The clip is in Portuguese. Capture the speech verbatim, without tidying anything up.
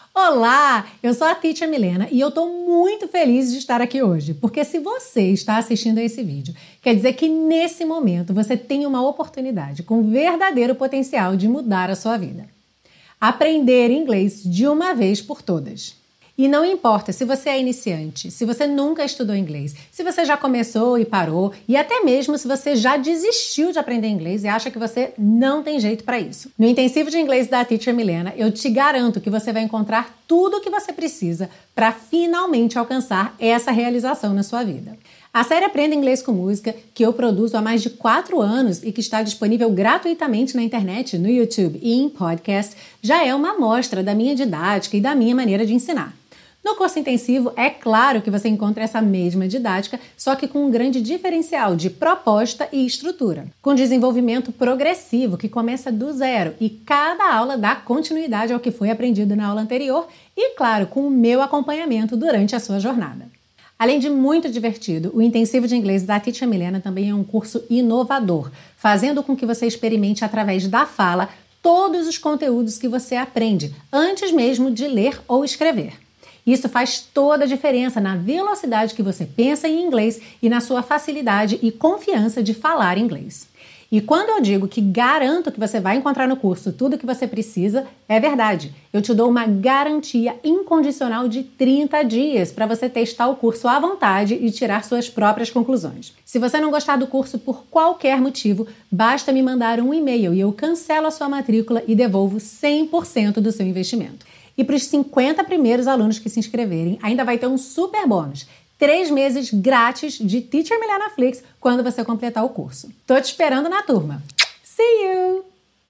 Olá, eu sou a Teacher Milena e eu tô muito feliz de estar aqui hoje, porque se você está assistindo a esse vídeo, quer dizer que nesse momento você tem uma oportunidade com verdadeiro potencial de mudar a sua vida. Aprender inglês de uma vez por todas. E não importa se você é iniciante, se você nunca estudou inglês, se você já começou e parou, e até mesmo se você já desistiu de aprender inglês e acha que você não tem jeito para isso. No intensivo de inglês da Teacher Milena, eu te garanto que você vai encontrar tudo o que você precisa para finalmente alcançar essa realização na sua vida. A série Aprenda Inglês com Música, que eu produzo há mais de quatro anos e que está disponível gratuitamente na internet, no YouTube e em podcast, já é uma amostra da minha didática e da minha maneira de ensinar. No curso intensivo, é claro que você encontra essa mesma didática, só que com um grande diferencial de proposta e estrutura, com desenvolvimento progressivo que começa do zero e cada aula dá continuidade ao que foi aprendido na aula anterior e, claro, com o meu acompanhamento durante a sua jornada. Além de muito divertido, o Intensivo de Inglês da Teacher Milena também é um curso inovador, fazendo com que você experimente através da fala todos os conteúdos que você aprende, antes mesmo de ler ou escrever. Isso faz toda a diferença na velocidade que você pensa em inglês e na sua facilidade e confiança de falar inglês. E quando eu digo que garanto que você vai encontrar no curso tudo o que você precisa, é verdade. Eu te dou uma garantia incondicional de trinta dias para você testar o curso à vontade e tirar suas próprias conclusões. Se você não gostar do curso por qualquer motivo, basta me mandar um e-mail e eu cancelo a sua matrícula e devolvo cem por cento do seu investimento. E para os cinquenta primeiros alunos que se inscreverem, ainda vai ter um super bônus. Três meses grátis de Teacher Milena Flix quando você completar o curso. Tô te esperando na turma. See you!